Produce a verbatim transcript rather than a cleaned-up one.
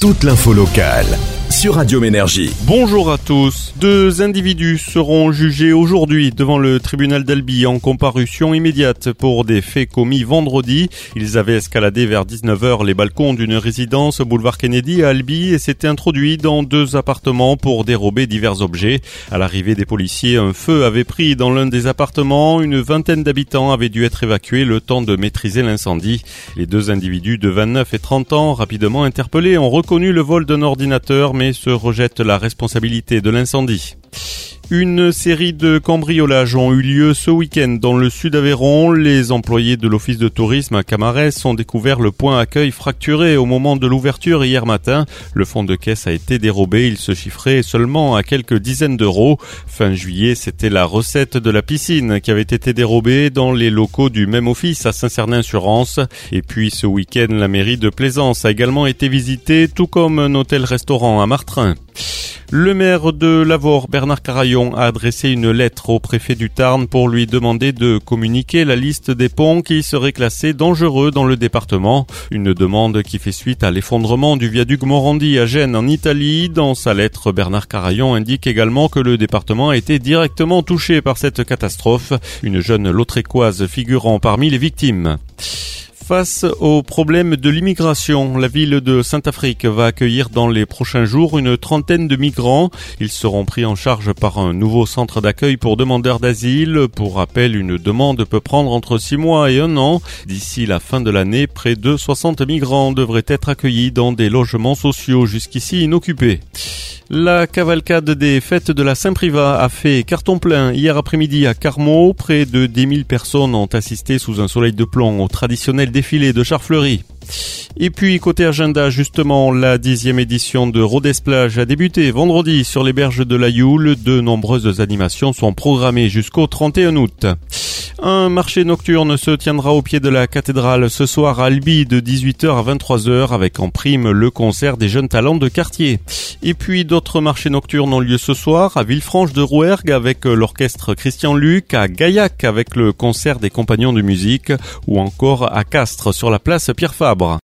toute l'info locale sur Radio Ménergie. Bonjour à tous. Deux individus seront jugés aujourd'hui devant le tribunal d'Albi en comparution immédiate pour des faits commis vendredi. Ils avaient escaladé vers dix-neuf heures les balcons d'une résidence boulevard Kennedy à Albi et s'étaient introduits dans deux appartements pour dérober divers objets. À l'arrivée des policiers, un feu avait pris dans l'un des appartements. Une vingtaine d'habitants avaient dû être évacués le temps de maîtriser l'incendie. Les deux individus de vingt-neuf et trente ans, rapidement interpellés, ont reconnu le vol d'un ordinateur mais se rejettent la responsabilité de l'incendie. Une série de cambriolages ont eu lieu ce week-end dans le sud Aveyron. Les employés de l'office de tourisme à Camarès ont découvert le point accueil fracturé au moment de l'ouverture hier matin. Le fond de caisse a été dérobé, il se chiffrait seulement à quelques dizaines d'euros. Fin juillet, c'était la recette de la piscine qui avait été dérobée dans les locaux du même office à Saint-Cernin-sur-Rance. Et puis ce week-end, la mairie de Plaisance a également été visitée, tout comme un hôtel-restaurant à Martrin. Le maire de Lavore, Bernard Carayon, a adressé une lettre au préfet du Tarn pour lui demander de communiquer la liste des ponts qui seraient classés dangereux dans le département. Une demande qui fait suite à l'effondrement du viaduc Morandi à Gênes en Italie. Dans sa lettre, Bernard Carayon indique également que le département a été directement touché par cette catastrophe. Une jeune Lautrécoise figurant parmi les victimes. Face au problème de l'immigration, la ville de Saint-Affrique va accueillir dans les prochains jours une trentaine de migrants. Ils seront pris en charge par un nouveau centre d'accueil pour demandeurs d'asile. Pour rappel, une demande peut prendre entre six mois et un an. D'ici la fin de l'année, près de soixante migrants devraient être accueillis dans des logements sociaux jusqu'ici inoccupés. La cavalcade des fêtes de la Saint-Privat a fait carton plein hier après-midi à Carmaux. Près de dix mille personnes ont assisté sous un soleil de plomb au traditionnel défilé de chars fleuris. Et puis côté agenda, justement, la dixième édition de Rodez-Plage a débuté vendredi sur les berges de la Youle. De nombreuses animations sont programmées jusqu'au trente et un août. Un marché nocturne se tiendra au pied de la cathédrale ce soir à Albi de dix-huit heures à vingt-trois heures avec en prime le concert des jeunes talents de quartier. Et puis d'autres marchés nocturnes ont lieu ce soir à Villefranche de Rouergue avec l'orchestre Christian Luc, à Gaillac avec le concert des compagnons de musique ou encore à Castres sur la place Pierre Fabre.